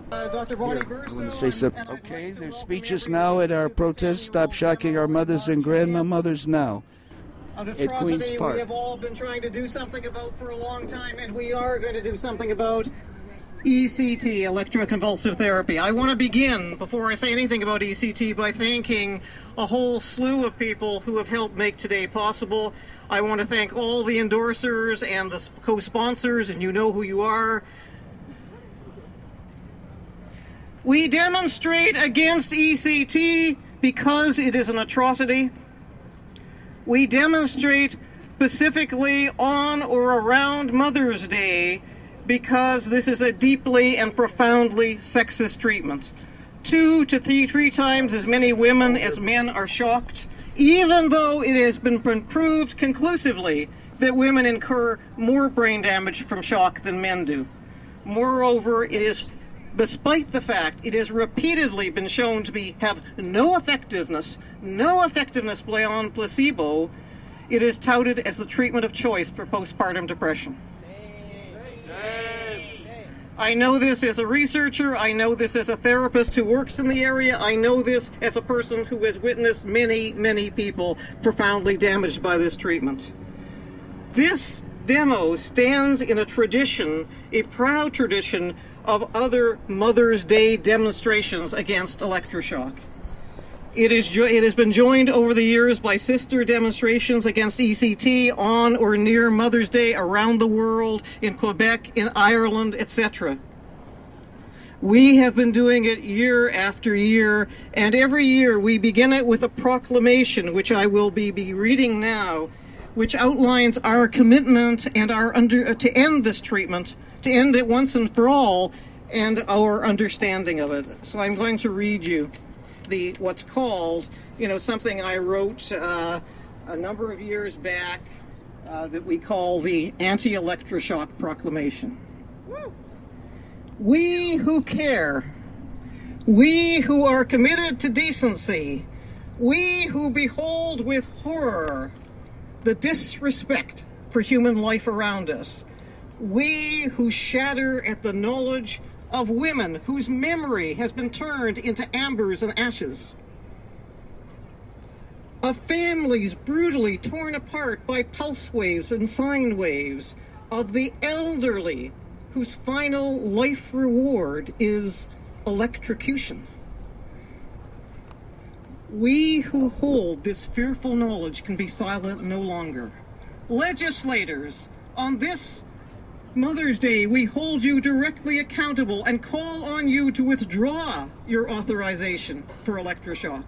Dr. Bonnie Burstow. I want to say something. Okay, there's speeches now at our protest. Stop shocking our mothers and grandmothers now. At Queen's Park. We have all been trying to do something about for a long time, and we are going to do something about ECT, electroconvulsive therapy. I want to begin, before I say anything about ECT, by thanking a whole slew of people who have helped make today possible. I want to thank all the endorsers and the co-sponsors, and you know who you are. We demonstrate against ECT because it is an atrocity. We demonstrate specifically on or around Mother's Day because this is a deeply and profoundly sexist treatment. 2 to 3 times as many women as men are shocked, even though it has been proved conclusively that women incur more brain damage from shock than men do. Moreover, it is, despite the fact it has repeatedly been shown to have no effectiveness beyond placebo, it is touted as the treatment of choice for postpartum depression. I know this as a researcher, I know this as a therapist who works in the area, I know this as a person who has witnessed many, many people profoundly damaged by this treatment. This demo stands in a tradition, a proud tradition, of other Mother's Day demonstrations against electroshock. It has been joined over the years by sister demonstrations against ECT on or near Mother's Day around the world, in Quebec, in Ireland, etc. We have been doing it year after year, and every year we begin it with a proclamation, which I will be reading now, which outlines our commitment and to end this treatment, to end it once and for all, and our understanding of it. So I'm going to read you what's called, something I wrote a number of years back that we call the Anti-Electroshock Proclamation. Woo! We who care, we who are committed to decency, we who behold with horror the disrespect for human life around us, we who shudder at the knowledge of women whose memory has been turned into ambers and ashes, of families brutally torn apart by pulse waves and sine waves, of the elderly whose final life reward is electrocution. We who hold this fearful knowledge can be silent no longer. Legislators, on this Mother's Day, we hold you directly accountable and call on you to withdraw your authorization for electroshock.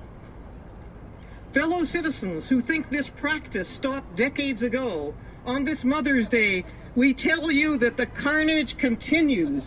Fellow citizens who think this practice stopped decades ago, on this Mother's Day, we tell you that the carnage continues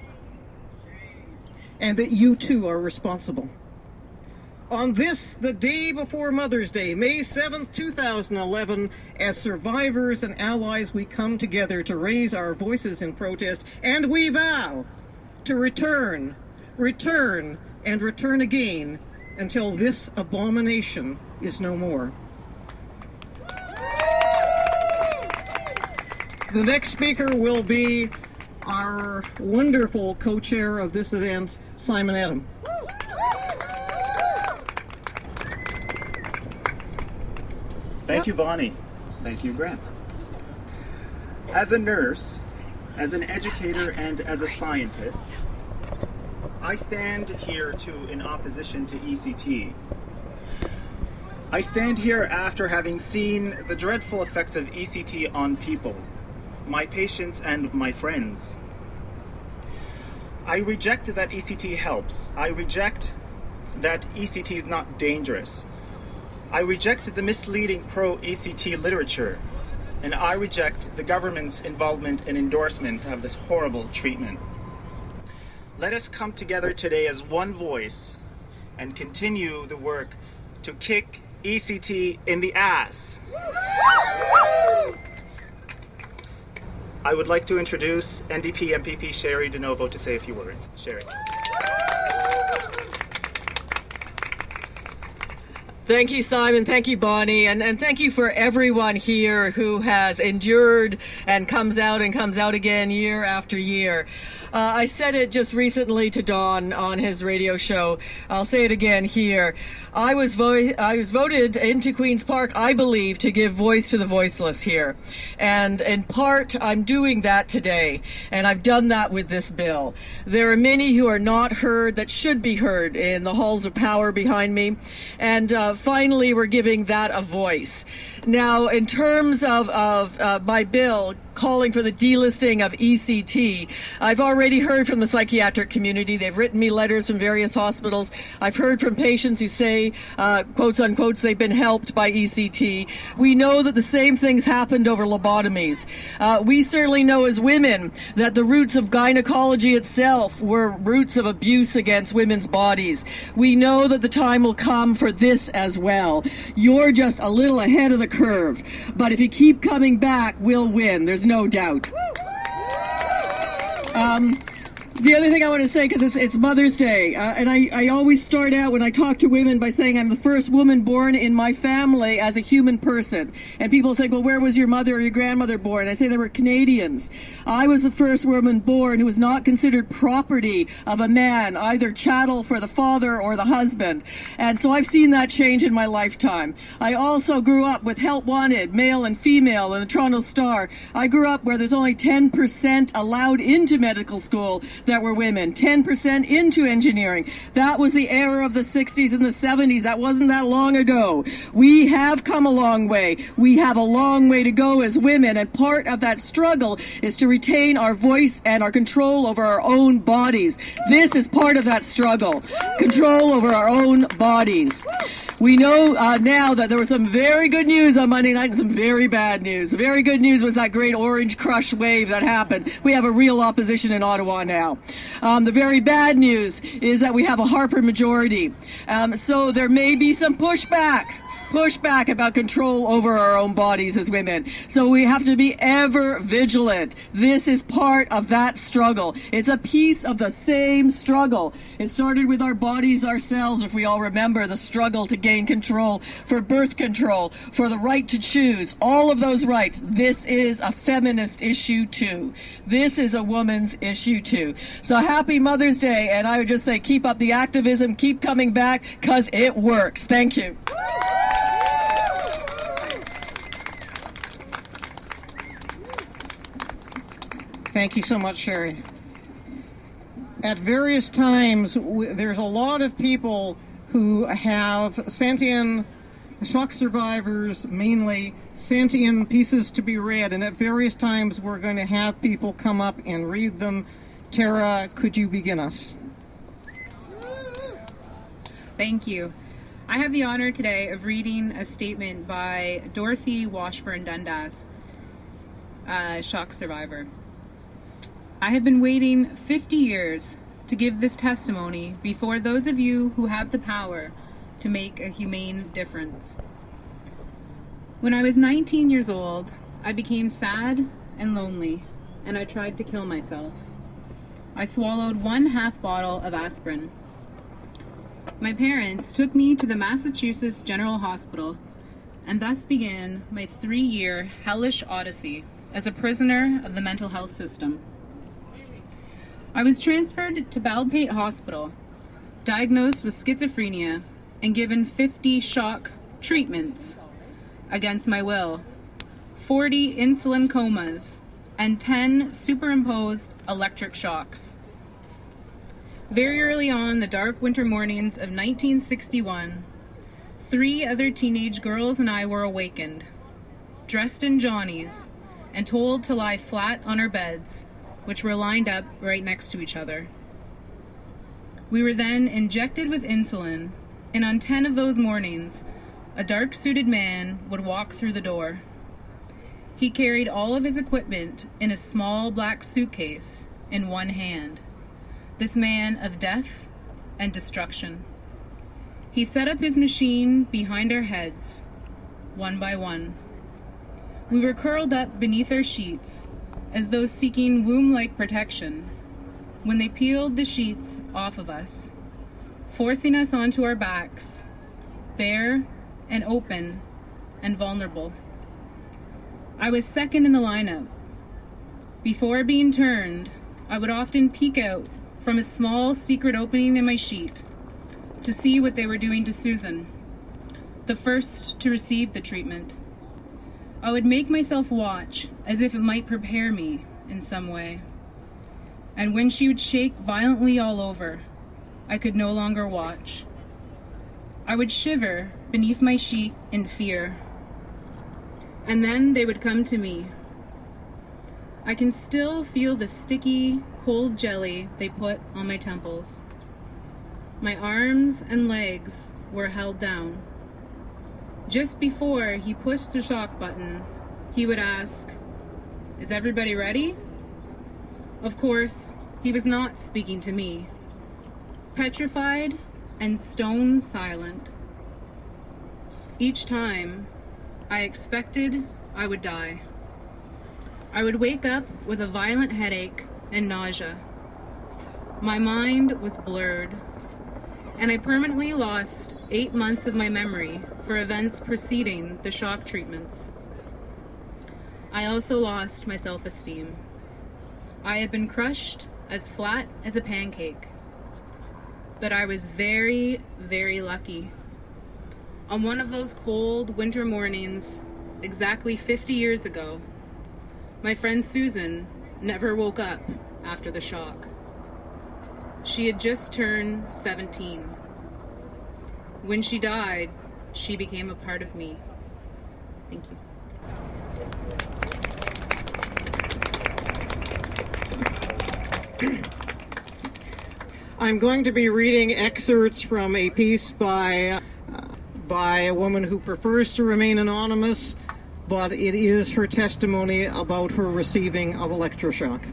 and that you too are responsible. On this, the day before Mother's Day, May 7th, 2011, as survivors and allies, we come together to raise our voices in protest, and we vow to return, and return again until this abomination is no more. The next speaker will be our wonderful co-chair of this event, Simon Adam. Thank you, Bonnie. Thank you, Grant. As a nurse, as an educator, and as a scientist, I stand here in opposition to ECT. I stand here after having seen the dreadful effects of ECT on people, my patients and my friends. I reject that ECT helps. I reject that ECT is not dangerous. I reject the misleading pro-ECT literature, and I reject the government's involvement and endorsement of this horrible treatment. Let us come together today as one voice and continue the work to kick ECT in the ass. I would like to introduce NDP MPP Sherry DeNovo to say a few words. Sherry. Thank you, Simon. Thank you, Bonnie. And thank you for everyone here who has endured and comes out again year after year. I said it just recently to Don on his radio show. I'll say it again here. I was voted into Queen's Park, I believe, to give voice to the voiceless here. And in part, I'm doing that today. And I've done that with this bill. There are many who are not heard that should be heard in the halls of power behind me. And finally, we're giving that a voice. Now, in terms of my bill calling for the delisting of ECT, I've already heard from the psychiatric community. They've written me letters from various hospitals. I've heard from patients who say, quotes unquote, they've been helped by ECT. We know that the same things happened over lobotomies. We certainly know as women that the roots of gynecology itself were roots of abuse against women's bodies. We know that the time will come for this as well. You're just a little ahead of the curve, but if you keep coming back, we'll win. There's no doubt. The other thing I want to say, because it's Mother's Day, and I always start out when I talk to women by saying I'm the first woman born in my family as a human person. And people think, well, where was your mother or your grandmother born? I say they were Canadians. I was the first woman born who was not considered property of a man, either chattel for the father or the husband. And so I've seen that change in my lifetime. I also grew up with Help Wanted, male and female, in the Toronto Star. I grew up where there's only 10% allowed into medical school that were women, 10% into engineering. That was the era of the 60s and the 70s. That wasn't that long ago. We have come a long way. We have a long way to go as women, and part of that struggle is to retain our voice and our control over our own bodies. This is part of that struggle, control over our own bodies. We know now that there was some very good news on Monday night and some very bad news. The very good news was that great orange crush wave that happened. We have a real opposition in Ottawa now. The very bad news is that we have a Harper majority. So there may be some pushback about control over our own bodies as women. So we have to be ever vigilant. This is part of that struggle. It's a piece of the same struggle. It started with our bodies ourselves, if we all remember the struggle to gain control, for birth control, for the right to choose, all of those rights. This is a feminist issue too. This is a woman's issue too. So happy Mother's Day, and I would just say keep up the activism, keep coming back, because it works. Thank you. Thank you so much, Sherry. At various times, there's a lot of people who have sent in, shock survivors mainly, sent in pieces to be read, and at various times we're going to have people come up and read them. Tara, could you begin us? Thank you. I have the honor today of reading a statement by Dorothy Washburn Dundas, a shock survivor. I have been waiting 50 years to give this testimony before those of you who have the power to make a humane difference. When I was 19 years old, I became sad and lonely, and I tried to kill myself. I swallowed 1/2 bottle of aspirin. My parents took me to the Massachusetts General Hospital, and thus began my 3-year hellish odyssey as a prisoner of the mental health system. I was transferred to Baldpate Hospital, diagnosed with schizophrenia, and given 50 shock treatments against my will, 40 insulin comas, and 10 superimposed electric shocks. Very early on, the dark winter mornings of 1961, 3 other teenage girls and I were awakened, dressed in Johnnies, and told to lie flat on our beds, which were lined up right next to each other. We were then injected with insulin, and on 10 of those mornings, a dark-suited man would walk through the door. He carried all of his equipment in a small black suitcase in one hand. This man of death and destruction. He set up his machine behind our heads, one by one. We were curled up beneath our sheets, as though seeking womb-like protection, when they peeled the sheets off of us, forcing us onto our backs, bare and open and vulnerable. I was second in the lineup. Before being turned, I would often peek out from a small secret opening in my sheet to see what they were doing to Susan, the first to receive the treatment. I would make myself watch as if it might prepare me in some way. And when she would shake violently all over, I could no longer watch. I would shiver beneath my sheet in fear. And then they would come to me. I can still feel the sticky, cold jelly they put on my temples. My arms and legs were held down. Just before he pushed the shock button, he would ask, "Is everybody ready?" Of course, he was not speaking to me. Petrified and stone silent. Each time, I expected I would die. I would wake up with a violent headache and nausea. My mind was blurred, and I permanently lost 8 months of my memory for events preceding the shock treatments. I also lost my self-esteem. I had been crushed as flat as a pancake. But I was very, very lucky. On one of those cold winter mornings, exactly 50 years ago, my friend Susan never woke up after the shock. She had just turned 17. When she died, she became a part of me. Thank you. I'm going to be reading excerpts from a piece by a woman who prefers to remain anonymous, but it is her testimony about her receiving of electroshock.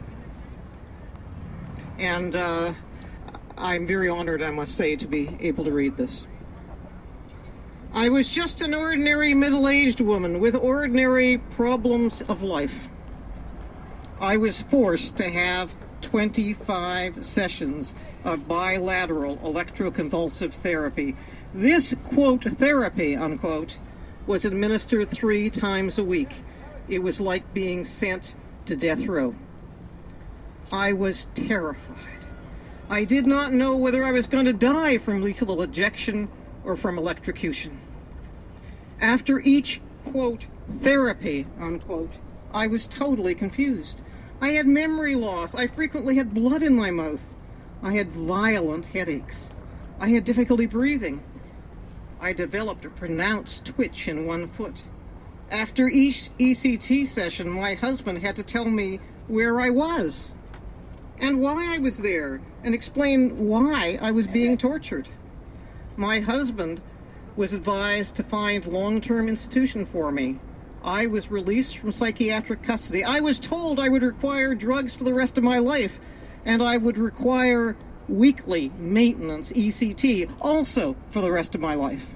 And I'm very honored, I must say, to be able to read this. I was just an ordinary middle-aged woman with ordinary problems of life. I was forced to have 25 sessions of bilateral electroconvulsive therapy. This, quote, therapy, unquote, was administered 3 times a week. It was like being sent to death row. I was terrified. I did not know whether I was going to die from lethal ejection or from electrocution. After each, quote, therapy, unquote, I was totally confused. I had memory loss. I frequently had blood in my mouth. I had violent headaches. I had difficulty breathing. I developed a pronounced twitch in one foot. After each ECT session, my husband had to tell me where I was and why I was there and explain why I was being tortured. My husband was advised to find long-term institution for me. I was released from psychiatric custody. I was told I would require drugs for the rest of my life, and I would require weekly maintenance ECT also for the rest of my life.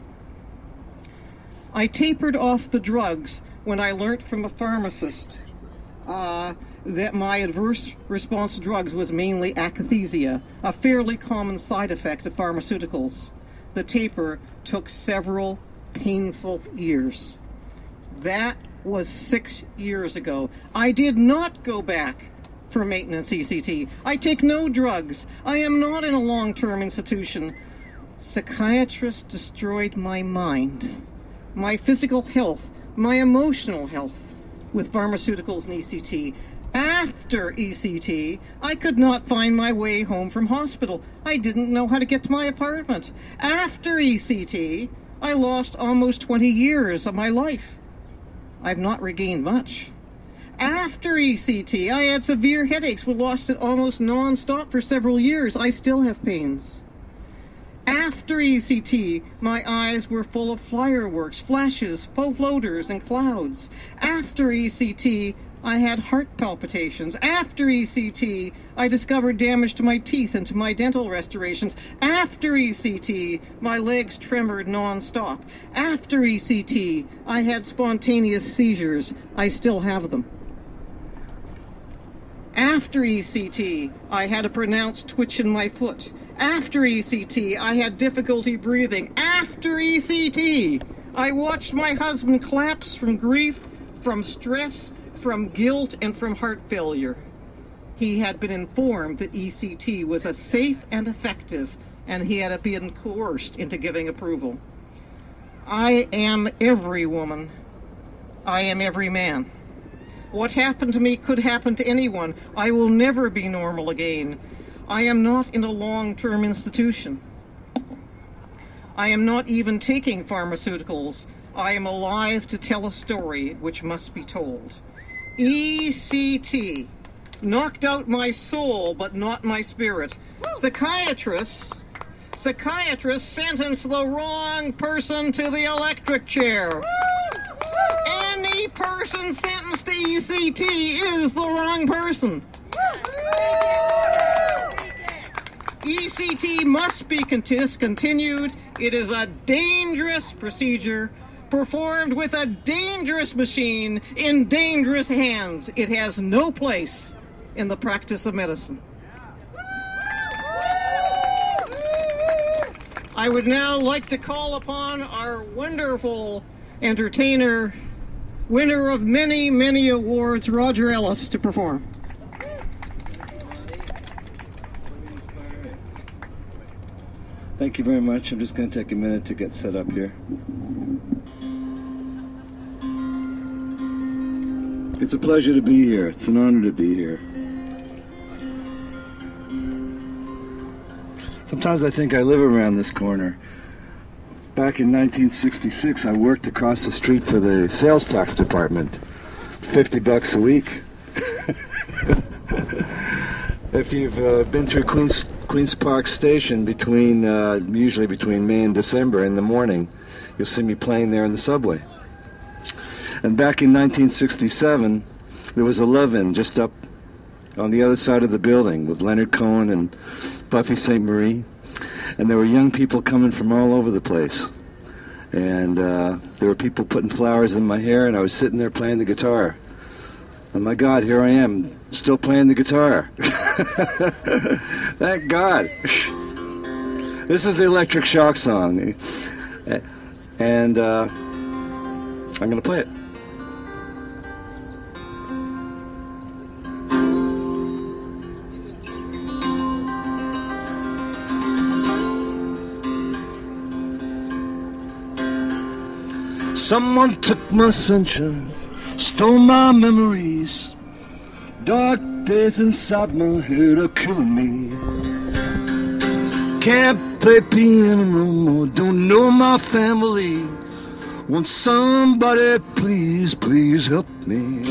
I tapered off the drugs when I learned from a pharmacist that my adverse response to drugs was mainly akathisia, a fairly common side effect of pharmaceuticals. The taper took several painful years. That was 6 years ago. I did not go back for maintenance ECT. I take no drugs. I am not in a long-term institution. Psychiatrists destroyed my mind, my physical health, my emotional health with pharmaceuticals and ECT. After ECT, I could not find my way home from hospital. I didn't know how to get to my apartment. After ECT, I lost almost 20 years of my life. I've not regained much. After ECT, I had severe headaches, but lost it almost non-stop for several years. I still have pains. After ECT, my eyes were full of fireworks, flashes, floaters, and clouds. After ECT, I had heart palpitations. After ECT, I discovered damage to my teeth and to my dental restorations. After ECT, my legs tremored non-stop. After ECT, I had spontaneous seizures. I still have them. After ECT, I had a pronounced twitch in my foot. After ECT, I had difficulty breathing. After ECT, I watched my husband collapse from grief, from stress, from guilt, and from heart failure. He had been informed that ECT was a safe and effective, and he had been coerced into giving approval. I am every woman. I am every man. What happened to me could happen to anyone. I will never be normal again. I am not in a long-term institution. I am not even taking pharmaceuticals. I am alive to tell a story which must be told. ECT knocked out my soul, but not my spirit. Psychiatrists sentenced the wrong person to the electric chair. Any person sentenced to ECT is the wrong person. ECT must be discontinued. It is a dangerous procedure performed with a dangerous machine in dangerous hands. It has no place in the practice of medicine. I would now like to call upon our wonderful entertainer, winner of many, many awards, Roger Ellis, to perform. Thank you very much. I'm just going to take a minute to get set up here. It's a pleasure to be here. It's an honor to be here. Sometimes I think I live around this corner. Back in 1966, I worked across the street for the sales tax department. $50 a week. If you've been through Queens Park Station usually between May and December in the morning, you'll see me playing there in the subway. And back in 1967, there was a love-in just up on the other side of the building with Leonard Cohen and Buffy St. Marie. And there were young people coming from all over the place. And there were people putting flowers in my hair, and I was sitting there playing the guitar. And my God, here I am, still playing the guitar. Thank God. This is the Electric Shock song. And I'm going to play it. Someone took my sunshine, stole my memories. Dark days inside my head are killing me. Can't play piano no more, don't know my family. Want somebody, please, please help me.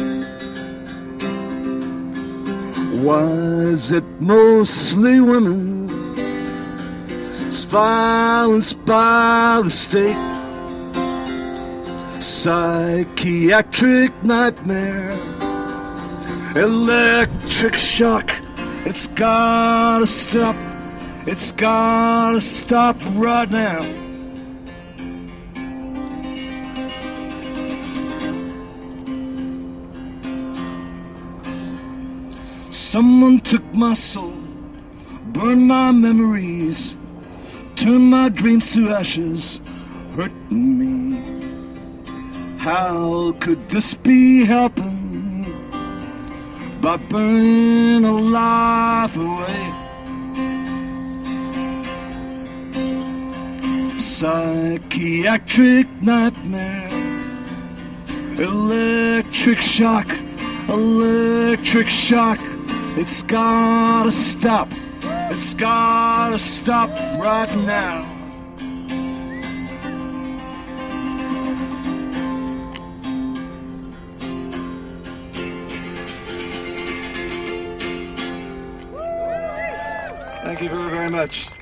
Why is it mostly women silenced by the state? Psychiatric nightmare, electric shock. It's gotta stop. It's gotta stop right now. Someone took my soul, burned my memories, turned my dreams to ashes, hurting me. How could this be helping by burning a life away? Psychiatric nightmare, electric shock, electric shock. It's gotta stop. It's gotta stop right now. Thank you very, very much.